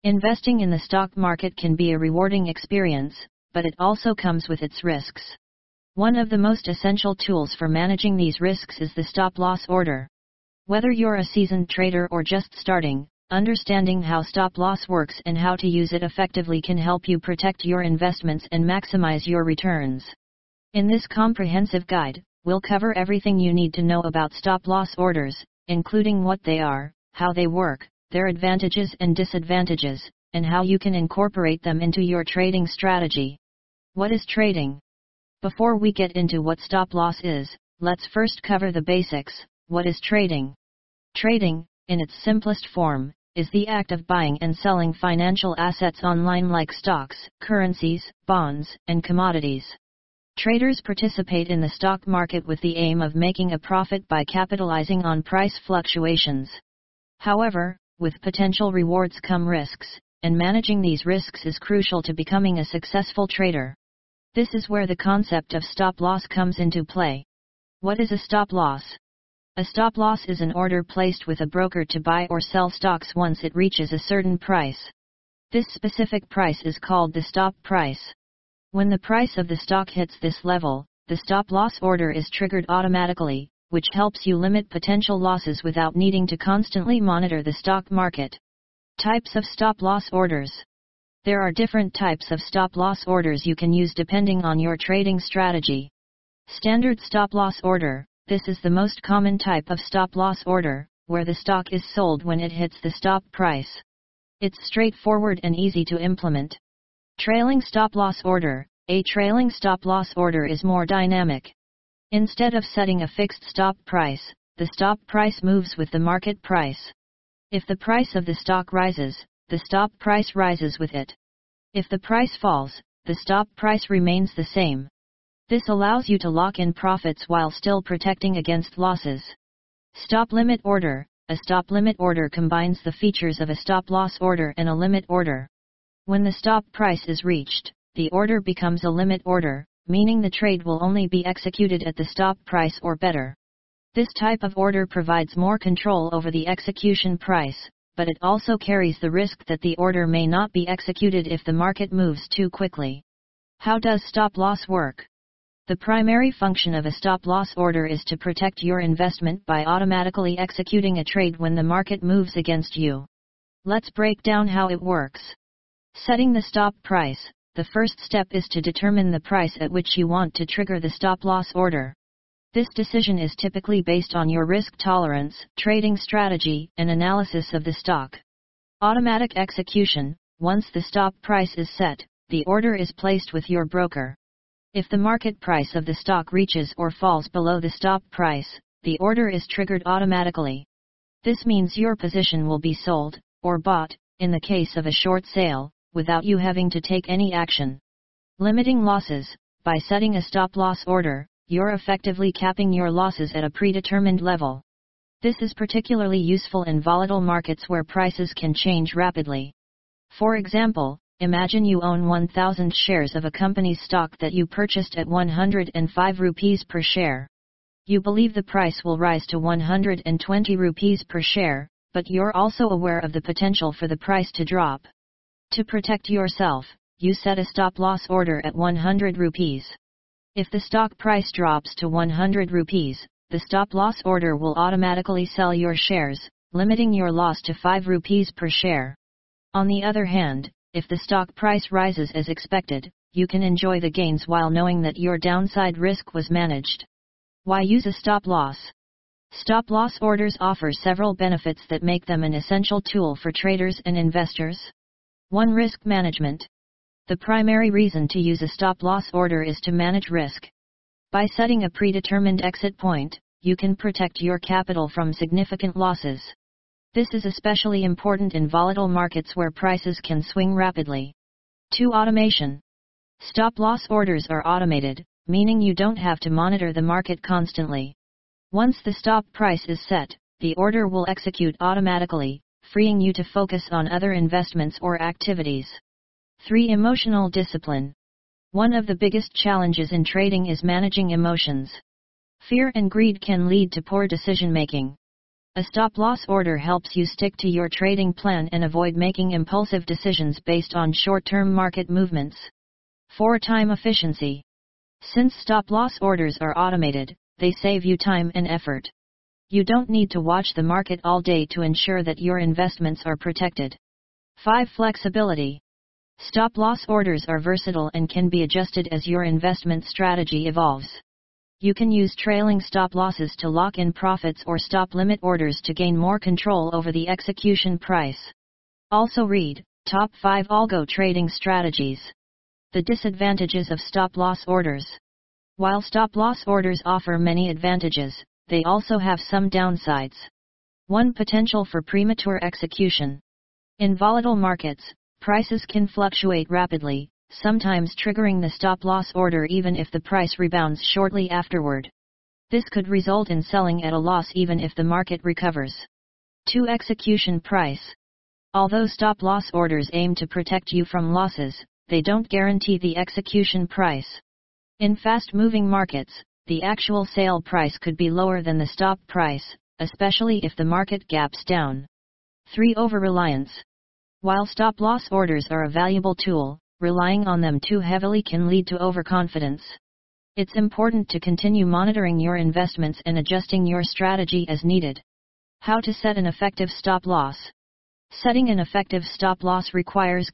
Investing in the stock market can be a rewarding experience, but it also comes with its risks. One of the most essential tools for managing these risks is the stop-loss order. Whether you're a seasoned trader or just starting, understanding how stop-loss works and how to use it effectively can help you protect your investments and maximize your returns. In this comprehensive guide, we'll cover everything you need to know about stop-loss orders, including what they are, how they work, their advantages and disadvantages, and how you can incorporate them into your trading strategy. What is trading? Before we get into what stop-loss is, let's first cover the basics. What is trading? Trading, in its simplest form, is the act of buying and selling financial assets online like stocks, currencies, bonds, and commodities. Traders participate in the stock market with the aim of making a profit by capitalizing on price fluctuations. However, with potential rewards come risks, and managing these risks is crucial to becoming a successful trader. This is where the concept of stop-loss comes into play. What is a stop-loss? A stop-loss is an order placed with a broker to buy or sell stocks once it reaches a certain price. This specific price is called the stop price. When the price of the stock hits this level, the stop-loss order is triggered automatically, which helps you limit potential losses without needing to constantly monitor the stock market. Types of stop-loss orders. There are different types of stop-loss orders you can use depending on your trading strategy. Standard stop-loss order. This is the most common type of stop-loss order, where the stock is sold when it hits the stop price. It's straightforward and easy to implement. Trailing stop-loss order. A trailing stop-loss order is more dynamic. Instead of setting a fixed stop price, the stop price moves with the market price. If the price of the stock rises, the stop price rises with it. If the price falls, the stop price remains the same. This allows you to lock in profits while still protecting against losses. Stop limit order. A stop limit order combines the features of a stop-loss order and a limit order. When the stop price is reached, the order becomes a limit order, meaning the trade will only be executed at the stop price or better. This type of order provides more control over the execution price, but it also carries the risk that the order may not be executed if the market moves too quickly. How does stop-loss work? The primary function of a stop-loss order is to protect your investment by automatically executing a trade when the market moves against you. Let's break down how it works. Setting the stop price. The first step is to determine the price at which you want to trigger the stop-loss order. This decision is typically based on your risk tolerance, trading strategy, and analysis of the stock. Automatic execution. Once the stop price is set, the order is placed with your broker. If the market price of the stock reaches or falls below the stop price, the order is triggered automatically. This means your position will be sold, or bought, in the case of a short sale, without you having to take any action. Limiting losses. By setting a stop-loss order, you're effectively capping your losses at a predetermined level. This is particularly useful in volatile markets where prices can change rapidly. For example, imagine you own 1,000 shares of a company's stock that you purchased at 105 rupees per share. You believe the price will rise to 120 rupees per share, but you're also aware of the potential for the price to drop. To protect yourself, you set a stop-loss order at 100 rupees. If the stock price drops to 100 rupees, the stop-loss order will automatically sell your shares, limiting your loss to 5 rupees per share. On the other hand, if the stock price rises as expected, you can enjoy the gains while knowing that your downside risk was managed. Why use a stop-loss? Stop-loss orders offer several benefits that make them an essential tool for traders and investors. 1. Risk management. The primary reason to use a stop-loss order is to manage risk. By setting a predetermined exit point, you can protect your capital from significant losses. This is especially important in volatile markets where prices can swing rapidly. 2. Automation. Stop-loss orders are automated, meaning you don't have to monitor the market constantly. Once the stop price is set, the order will execute automatically, freeing you to focus on other investments or activities. 3. Emotional discipline. One of the biggest challenges in trading is managing emotions. Fear and greed can lead to poor decision-making. A stop-loss order helps you stick to your trading plan and avoid making impulsive decisions based on short-term market movements. 4. Time efficiency. Since stop-loss orders are automated, they save you time and effort. You don't need to watch the market all day to ensure that your investments are protected. 5. Flexibility. Stop-loss orders are versatile and can be adjusted as your investment strategy evolves. You can use trailing stop-losses to lock in profits or stop-limit orders to gain more control over the execution price. Also read, Top 5 Algo Trading Strategies. The disadvantages of stop-loss orders. While stop-loss orders offer many advantages, they also have some downsides. 1. Potential for premature execution. In volatile markets, prices can fluctuate rapidly, sometimes triggering the stop-loss order even if the price rebounds shortly afterward. This could result in selling at a loss even if the market recovers. 2. Execution price. Although stop-loss orders aim to protect you from losses, they don't guarantee the execution price. In fast-moving markets, the actual sale price could be lower than the stop price, especially if the market gaps down. 3. Over-reliance. While stop-loss orders are a valuable tool, relying on them too heavily can lead to overconfidence. It's important to continue monitoring your investments and adjusting your strategy as needed. How to set an effective stop-loss. Setting an effective stop-loss requires